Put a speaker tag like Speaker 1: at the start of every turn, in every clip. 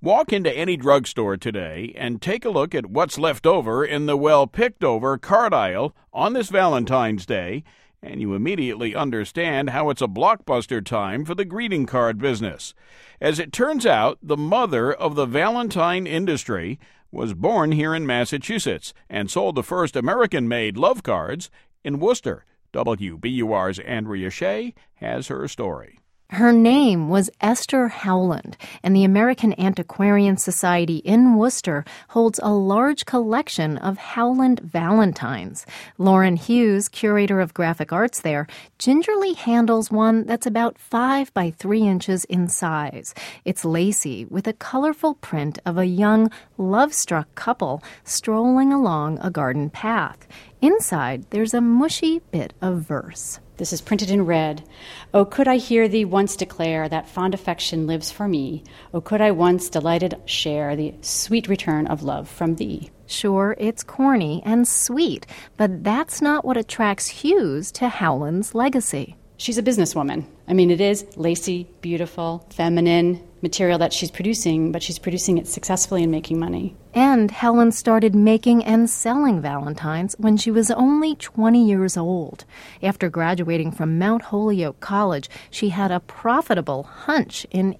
Speaker 1: Walk into any drugstore today and take a look at what's left over in the well-picked-over card aisle on this Valentine's Day, and you immediately understand how it's a blockbuster time for the greeting card business. As it turns out, the mother of the Valentine industry was born here in Massachusetts and sold the first American-made love cards in Worcester. WBUR's Andrea Shea has her story.
Speaker 2: Her name was Esther Howland, and the American Antiquarian Society in Worcester holds a large collection of Howland Valentines. Lauren Hughes, curator of graphic arts there, gingerly handles one that's about 5 by 3 inches in size. It's lacy, with a colorful print of a young, love-struck couple strolling along a garden path. Inside, there's a mushy bit of verse.
Speaker 3: This is printed in red. Oh, could I hear thee once declare that fond affection lives for me? Oh, could I once delighted share the sweet return of love from thee?
Speaker 2: Sure, it's corny and sweet, but that's not what attracts Hughes to Howland's legacy.
Speaker 3: She's a businesswoman. I mean, it is lacy, beautiful, feminine material that she's producing, but she's producing it successfully and making money.
Speaker 2: And Helen started making and selling Valentines when she was only 20 years old. After graduating from Mount Holyoke College, she had a profitable hunch in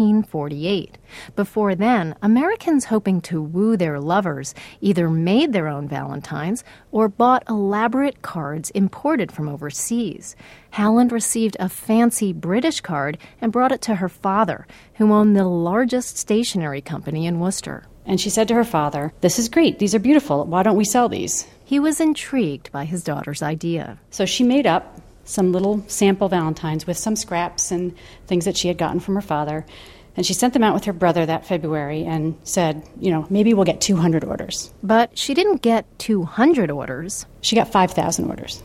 Speaker 2: 1848. Before then, Americans hoping to woo their lovers either made their own Valentines or bought elaborate cards imported from overseas. Howland received a fancy British card and brought it to her father, who owned the largest stationery company in Worcester.
Speaker 3: And she said to her father, "This is great. These are beautiful. Why don't we sell these?"
Speaker 2: He was intrigued by his daughter's idea.
Speaker 3: So she made up some little sample Valentines with some scraps and things that she had gotten from her father. And she sent them out with her brother that February and said, maybe we'll get 200 orders.
Speaker 2: But she didn't get 200 orders.
Speaker 3: She got 5,000 orders.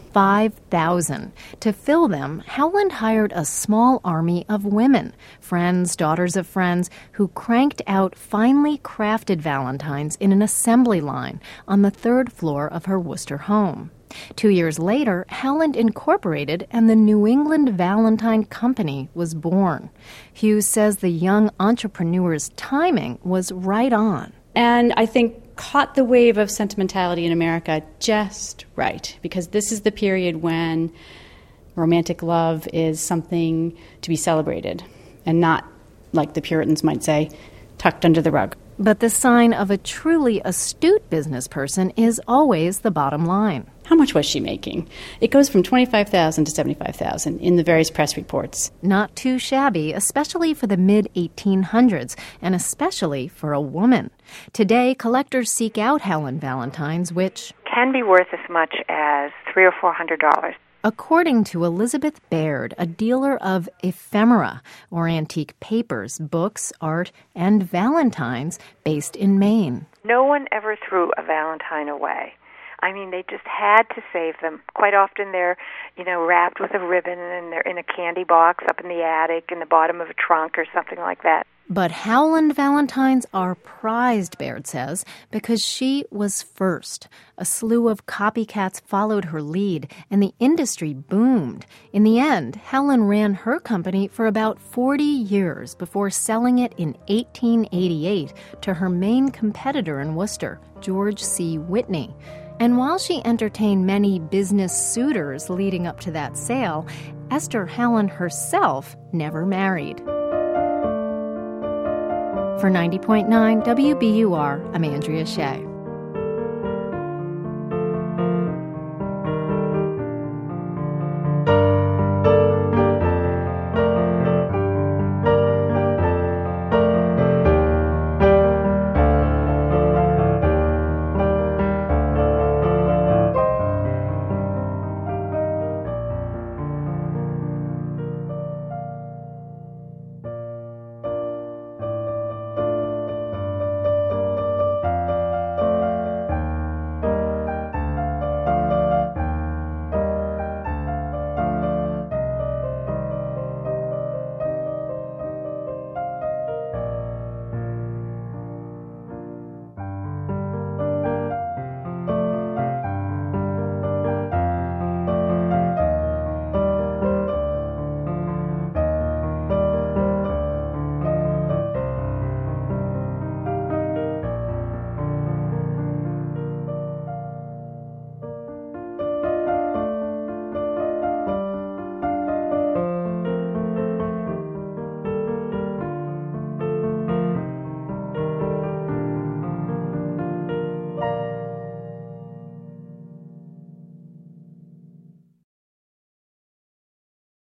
Speaker 2: 5,000. To fill them, Howland hired a small army of women, friends, daughters of friends, who cranked out finely crafted Valentines in an assembly line on the 3rd floor of her Worcester home. 2 years later, Howland Incorporated and the New England Valentine Company was born. Hughes says the young entrepreneur's timing was right on.
Speaker 3: And I think caught the wave of sentimentality in America just right, because this is the period when romantic love is something to be celebrated and not, like the Puritans might say, tucked under the rug.
Speaker 2: But the sign of a truly astute business person is always the bottom line.
Speaker 3: How much was she making? It goes from $25,000 to $75,000 in the various press reports.
Speaker 2: Not too shabby, especially for the mid-1800s, and especially for a woman. Today, collectors seek out Howland Valentines, which
Speaker 4: can be worth as much as $300 or $400.
Speaker 2: According to Elizabeth Baird, a dealer of ephemera, or antique papers, books, art, and valentines based in Maine.
Speaker 4: No one ever threw a valentine away. I mean, they just had to save them. Quite often they're, wrapped with a ribbon and they're in a candy box up in the attic in the bottom of a trunk or something like that.
Speaker 2: But Howland Valentines are prized, Baird says, because she was first. A slew of copycats followed her lead, and the industry boomed. In the end, Howland ran her company for about 40 years before selling it in 1888 to her main competitor in Worcester, George C. Whitney. And while she entertained many business suitors leading up to that sale, Esther Howland herself never married. For 90.9 WBUR, I'm Andrea Shea.